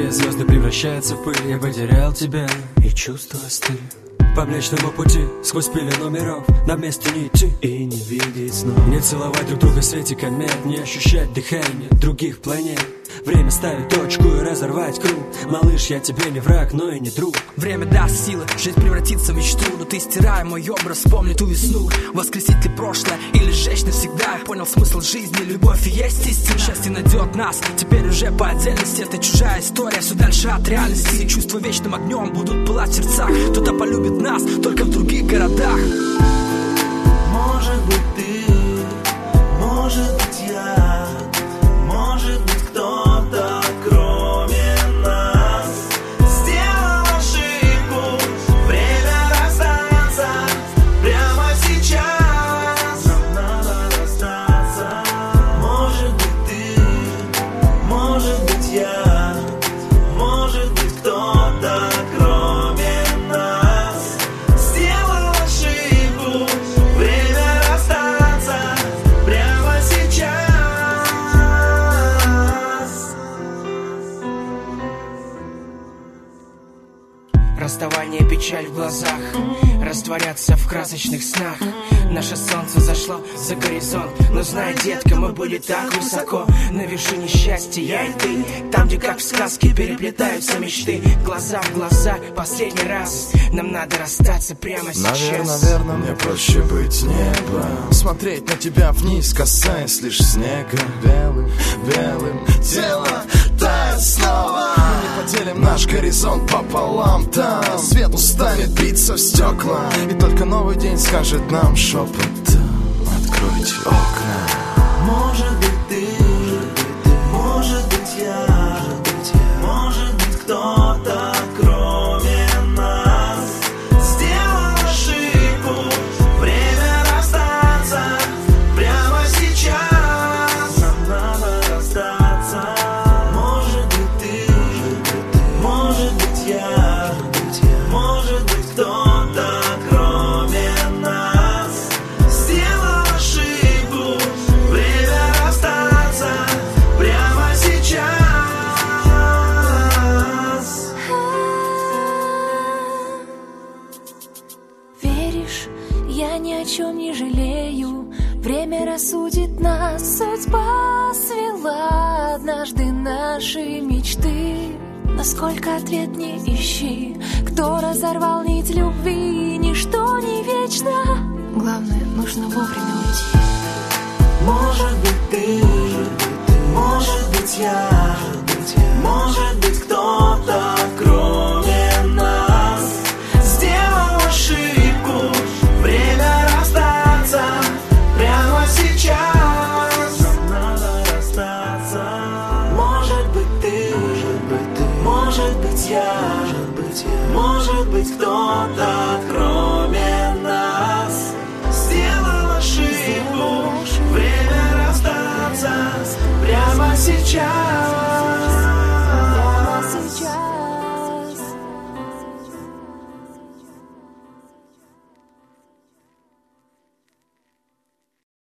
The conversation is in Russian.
Все звезды превращаются в пыль. Я потерял тебя и чувствую стыль. По Млечному пути, сквозь пелену миров, нам вместе не идти и не видеть снова. Не целовать друг друга в свете комет, не ощущать дыхание других планет. Время ставить точку и разорвать круг. Малыш, я тебе не враг, но и не друг. Время даст силы, жизнь превратится в мечту. Но ты, стирая мой образ, вспомни ту весну. Воскресить ли прошлое или сжечь навсегда? Я понял смысл жизни, любовь и есть истина. Счастье найдет нас, теперь уже по отдельности. Это чужая история, все дальше от реальности. Чувства вечным огнем будут пылать в сердцах. Кто-то полюбит нас, только в других городах. Может быть ты, может быть я, может быть кто-то, кроме нас, сделал ошибку. Время расстаться прямо сейчас. Нам надо расстаться. Может быть ты, может быть я, может быть кто-то, кроме нас, сделал ошибку. Время расстаться прямо сейчас. Расставание, печаль в глазах, растворяться в красочных снах. Наше солнце зашло за горизонт. Но знай, детка, мы были так высоко, на вершине счастья, я и ты. Там, где как в сказке переплетаются мечты. Глаза в глаза, последний раз. Нам надо расстаться прямо сейчас. Наверное, мне проще быть небом, смотреть на тебя вниз, касаясь лишь снега. Белым, белым тело тает снова. Мы не поделим наш горизонт пополам. Там свет устанет биться в стекла, и только новый день скажет нам шепотом: откройте окна. Может быть ты, может быть я, может быть кто-то, кроме нас, сделал ошибку. Время расстаться прямо сейчас. Нам надо расстаться. Может быть ты, может быть я, может быть кто-то, кроме нас, сделал ошибку. Время расстаться прямо сейчас. Веришь, я ни о чем не жалею. Время рассудит нас. Судьба свела однажды наши мечты. Насколько ответ не ищи. Кто разорвал нить любви? Ничто не вечно. Главное, нужно вовремя уйти. Может быть ты, может быть я, может быть кто-то, кроме нас, сделал ошибку. Время расстаться прямо сейчас. Нам надо расстаться. Может быть ты, может быть я, может быть кто-то, кроме нас, сделал ошибку. Время расстаться прямо сейчас.